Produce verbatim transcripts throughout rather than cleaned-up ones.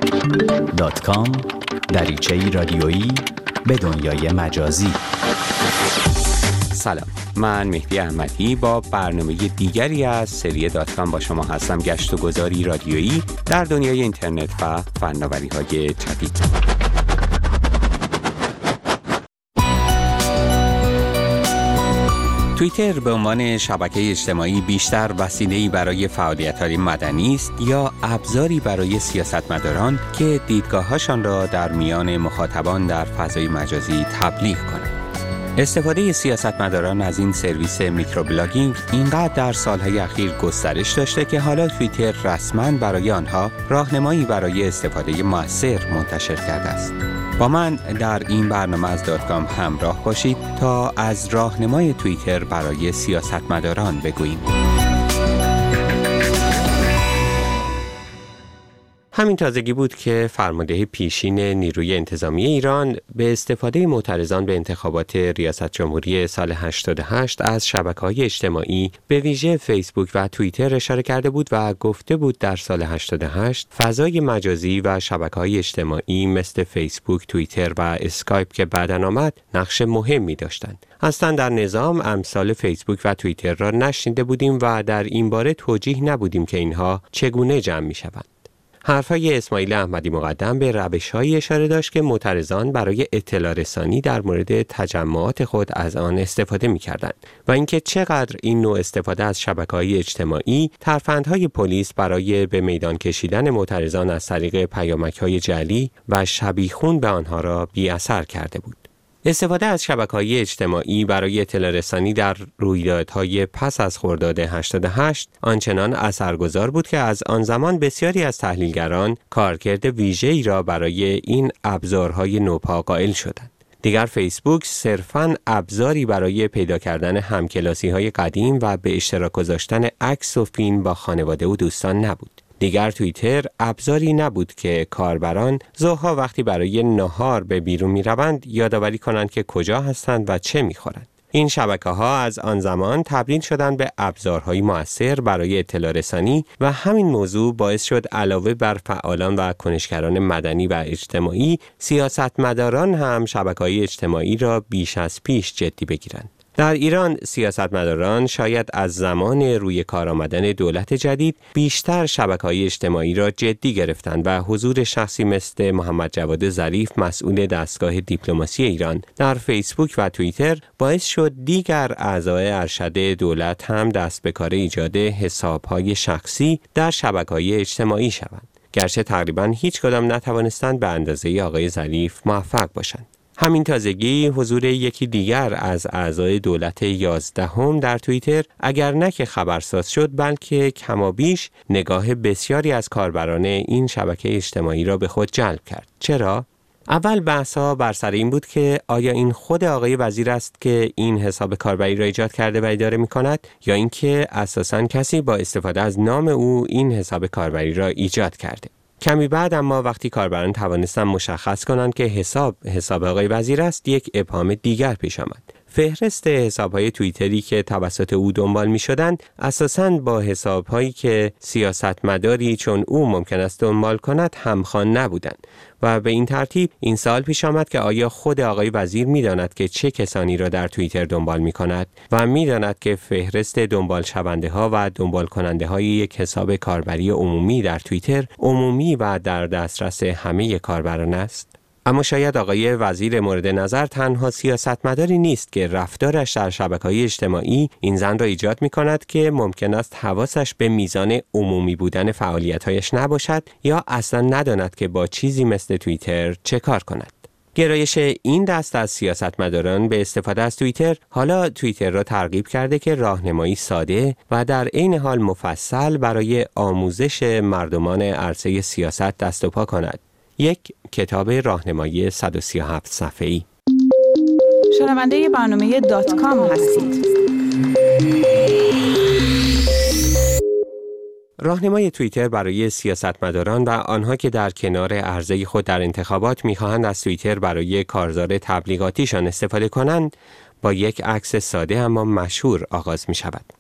دات کام دریچه‌ای رادیویی به دنیای مجازی. سلام، من مهدی احمدی با برنامه دیگری از سری دات کام با شما هستم. گشت و گذاری رادیویی در دنیای اینترنت و فناوری‌های جدید. توییتر به عنوان شبکه اجتماعی بیشتر وسیله‌ای برای فعالیت‌های مدنی است یا ابزاری برای سیاستمداران که دیدگاه‌هاشان را در میان مخاطبان در فضای مجازی تبلیغ کنند. استفاده سیاستمداران از این سرویس میکروبلاگینگ اینقدر در سالهای اخیر گسترش داشته که حالا توییتر رسما برای آنها راهنمایی برای استفاده مؤثر منتشر کرده است. با من در این برنامه از دات کام همراه باشید تا از راهنمای توییتر برای سیاستمداران بگوییم. همین تازگی بود که فرمانده پیشین نیروی انتظامی ایران به استفاده معترضان به انتخابات ریاست جمهوری سال هشتاد و هشت از شبکه‌های اجتماعی به ویژه فیسبوک و توییتر اشاره کرده بود و گفته بود در سال هشتاد و هشت فضای مجازی و شبکه‌های اجتماعی مثل فیسبوک، توییتر و اسکایپ که بعداً آمد نقش مهمی داشتند. اصلا در نظام امثال فیسبوک و توییتر را نشنیده بودیم و در این باره توجیه نبودیم که اینها چگونه جمع می‌شوند. حرفای اسماعیل احمدی مقدم به روش‌هایی اشاره داشت که معترضان برای اطلاع رسانی در مورد تجمعات خود از آن استفاده می‌کردند و اینکه چقدر این نوع استفاده از شبکه‌های اجتماعی ترفندهای پلیس برای به میدان کشیدن معترضان از طریق پیامک‌های جعلی و شبیخون به آنها را بی‌اثر کرده بود. استفاده از شبکه‌های اجتماعی برای اطلاع رسانی در رویدادهای پس از خرداد هشتاد و هشت آنچنان اثرگذار بود که از آن زمان بسیاری از تحلیلگران کارکرد ویژه‌ای را برای این ابزارهای نوپا قائل شدند. دیگر فیسبوک صرفاً ابزاری برای پیدا کردن همکلاسی‌های قدیم و به اشتراک گذاشتن عکس و فیلم با خانواده و دوستان نبود. دیگر توییتر ابزاری نبود که کاربران ظهرها وقتی برای نهار به بیرون می روند یادآوری کنند که کجا هستند و چه می خورند. این شبکه‌ها از آن زمان تبدیل شدند به ابزارهای مؤثر برای اطلاع رسانی و همین موضوع باعث شد علاوه بر فعالان و کنشگران مدنی و اجتماعی، سیاستمداران هم شبکه‌های اجتماعی را بیش از پیش جدی بگیرند. در ایران سیاستمداران شاید از زمان روی کار آمدن دولت جدید بیشتر شبکه‌های اجتماعی را جدی گرفتند و حضور شخصی مثل محمد جواد ظریف مسئول دستگاه دیپلماسی ایران در فیسبوک و توییتر باعث شد دیگر اعضای ارشد دولت هم دست به کار ایجاد حساب‌های شخصی در شبکه‌های اجتماعی شوند، گرچه تقریباً هیچ کدام نتوانستند به اندازه آقای ظریف موفق باشند. همین تازگی حضور یکی دیگر از اعضای دولت یازدهم در توییتر اگر نه که خبرساز شد بلکه کمابیش نگاه بسیاری از کاربران این شبکه اجتماعی را به خود جلب کرد. چرا؟ اول بحث‌ها بر سر این بود که آیا این خود آقای وزیر است که این حساب کاربری را ایجاد کرده و اداره می‌کند یا اینکه اساساً کسی با استفاده از نام او این حساب کاربری را ایجاد کرده. کمی بعد اما وقتی کاربران توانستند مشخص کنند که حساب حساب آقای وزیر است، یک ابهام دیگر پیش آمد. فهرست حساب‌های توییتری که توسط او دنبال می‌شدند اساساً با حساب‌هایی که سیاستمداری چون او ممکن است دنبال کند همخوان نبودند و به این ترتیب این سوال پیش آمد که آیا خود آقای وزیر می‌داند که چه کسانی را در توییتر دنبال می‌کند و می‌داند که فهرست دنبال شونده‌ها و دنبال کننده‌های یک حساب کاربری عمومی در توییتر عمومی و در دسترس همه کاربران است؟ اما شاید آقای وزیر مورد نظر تنها سیاستمداری نیست که رفتارش در شبکه‌های اجتماعی این زن را ایجاد می‌کند که ممکن است حواسش به میزان عمومی بودن فعالیت‌هایش نباشد یا اصلا نداند که با چیزی مثل توییتر چه کار کند. گرایش این دست از سیاستمداران به استفاده از توییتر حالا توییتر را ترغیب کرده که راهنمایی ساده و در عین حال مفصل برای آموزش مردمان عرصه سیاست دست و پا کند. یک کتاب راهنمایی صد و سی و هفت صفحه‌ای. شنونده برنامه دات کام هستید. راهنمای توییتر برای سیاستمداران و آنها که در کنار عرضه خود در انتخابات می‌خواهند از توییتر برای کارزار تبلیغاتیشان استفاده کنند با یک عکس ساده اما مشهور آغاز می‌شود.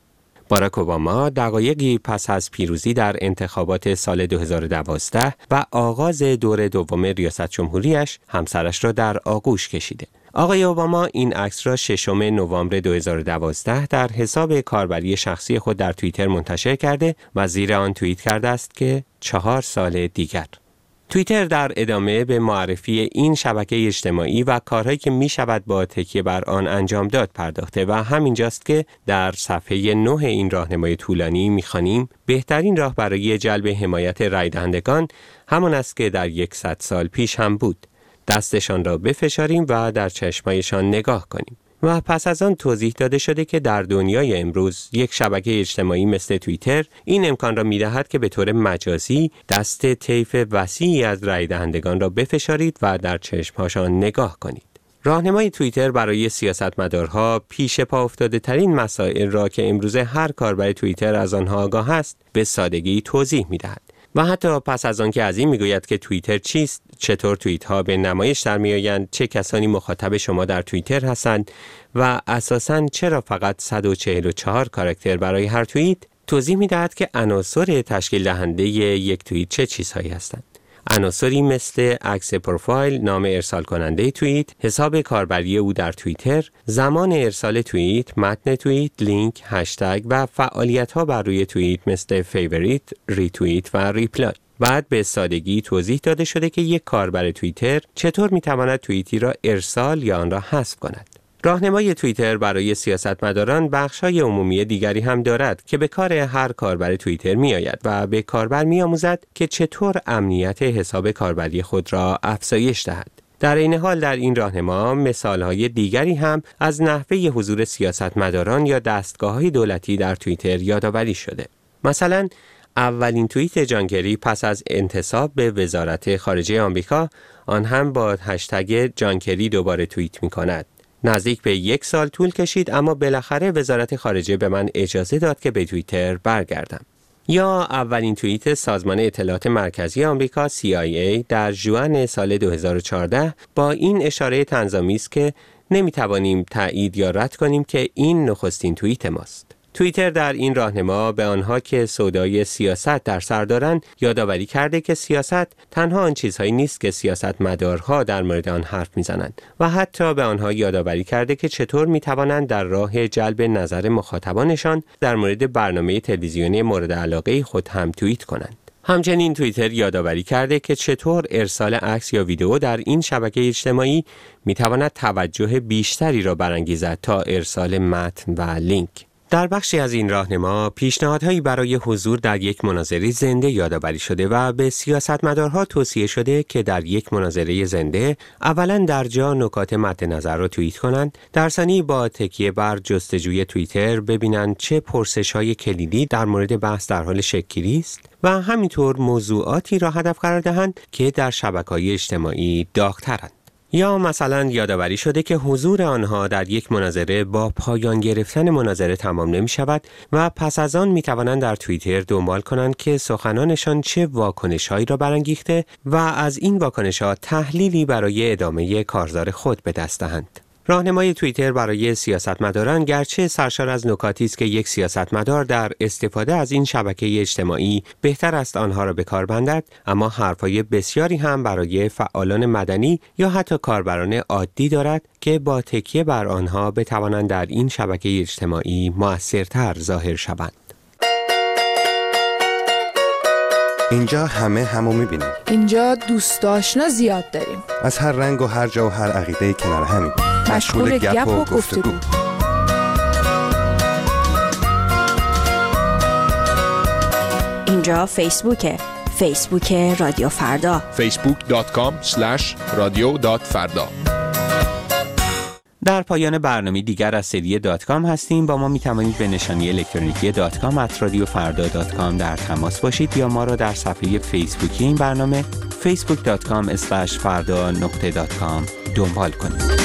باراک اوباما دقایقی پس از پیروزی در انتخابات سال دو هزار و دوازده و آغاز دور دوم ریاست جمهوریش همسرش را در آغوش کشیده. آقای اوباما این عکس را ششم نوامبر دو هزار و دوازده در حساب کاربری شخصی خود در توییتر منتشر کرده و زیر آن توییت کرده است که چهار سال دیگر. توییتر در ادامه به معرفی این شبکه اجتماعی و کارهایی که می شود با تکیه بر آن انجام داد پرداخته و همینجاست که در صفحه نه این راهنمای طولانی می خوانیم بهترین راه برای جلب حمایت رای دهندگان همان است که در صد سال پیش هم بود. دستشان را بفشاریم و در چشمایشان نگاه کنیم. و پس از آن توضیح داده شده که در دنیای امروز یک شبکه اجتماعی مثل توییتر این امکان را می‌دهد که به طور مجازی دست طیف وسیعی از رای دهندگان را بفشارید و در چشم‌هاشان نگاه کنید. راهنمای توییتر برای سیاستمدارها پیش پا افتاده ترین مسائل را که امروزه هر کاربر توییتر از آنها آگاه است به سادگی توضیح می‌دهد. و حتی پس از آن که از این میگوید که توییتر چیست، چطور توییت ها به نمایش در میآیند، چه کسانی مخاطب شما در توییتر هستند و اساساً چرا فقط صد و چهل و چهار کاراکتر برای هر توییت، توضیح میدهد که عناصر تشکیل دهنده یک توییت چه چیزهایی هستند. عناصری مثل عکس پروفایل، نام ارسال کننده توییت، حساب کاربری او در توییتر، زمان ارسال توییت، متن توییت، لینک، هشتگ و فعالیت‌ها بر روی توییت مثل فیوریت، ریتوییت و ریپلای. بعد به سادگی توضیح داده شده که یک کاربر توییتر چطور می‌تواند توییتی را ارسال یا آن را حذف کند. راهنمای توییتر برای سیاستمداران بخش‌های عمومی دیگری هم دارد که به کار هر کاربر توییتر می‌آید و به کاربر می‌آموزد که چطور امنیت حساب کاربری خود را افزایش دهد. در این حال در این راهنما مثال‌های دیگری هم از نحوه حضور سیاستمداران یا دستگاه‌های دولتی در توییتر یادآوری شده. مثلا اولین توییت جان کری پس از انتصاب به وزارت خارجه آمریکا، آن هم با هشتگ جان کری دوباره توییت می‌کند. نزدیک به یک سال طول کشید اما بالاخره وزارت خارجه به من اجازه داد که به توییتر برگردم. یا اولین توییت سازمان اطلاعات مرکزی آمریکا سی آی ای در ژوئن سال دو هزار و چهارده با این اشاره طنزآمیز که نمیتوانیم تایید یا رد کنیم که این نخستین توییت ماست. توییتر در این راهنما به آنها که سودای سیاست در سر دارند یادآوری کرده که سیاست تنها آن چیزهایی نیست که سیاستمدارها در مورد آن حرف میزنند و حتی به آنها یادآوری کرده که چطور میتوانند در راه جلب نظر مخاطبانشان در مورد برنامه تلویزیونی مورد علاقه خود هم توییت کنند. همچنین توییتر یادآوری کرده که چطور ارسال عکس یا ویدئو در این شبکه اجتماعی میتواند توجه بیشتری را برانگیزد تا ارسال متن و لینک. در بخشی از این راهنما پیشنهادهایی برای حضور در یک مناظره زنده یادآوری شده و به سیاستمدارها توصیه شده که در یک مناظره زنده اولا در جا نکات مد نظر را توییت کنند، در ثانی با تکیه بر جستجوی توییتر ببینند چه پرسش‌های کلیدی در مورد بحث در حال شکل‌گیری است و همینطور موضوعاتی را هدف قرار دهند که در شبکه‌های اجتماعی داغ‌ترند. یا مثلا یادآوری شده که حضور آنها در یک مناظره با پایان گرفتن مناظره تمام نمی شود و پس از آن می توانند در توییتر دنبال کنند که سخنانشان چه واکنش‌هایی را برانگیخته و از این واکنش‌ها تحلیلی برای ادامه کارزار خود به دست دهند. راهنمای توییتر برای سیاستمداران گرچه سرشار از نکاتی است که یک سیاستمدار در استفاده از این شبکه اجتماعی بهتر است آنها را به کار بندد، اما حرفهای بسیاری هم برای فعالان مدنی یا حتی کاربران عادی دارد که با تکیه بر آنها بتوانند در این شبکه اجتماعی مؤثرتر ظاهر شوند. اینجا همه همو میبینیم. اینجا دوست آشنا زیاد داریم. از هر رنگ و هر جا و هر عقیده کنار همیم. مشغول گپ و گفتگو. اینجا فیسبوکه. فیسبوک رادیو فردا. فیسبوک دات کام اسلش رادیو دات فردا. در پایان برنامه دیگر از سری دات کام هستیم. با ما می توانید به نشانی الکترونیکی دات کام ات رادیو فردا دات کام در تماس باشید یا ما را در صفحه فیسبوکی این برنامه فیسبوک دات کام اسلش فردا نقطه دات کام دنبال کنید.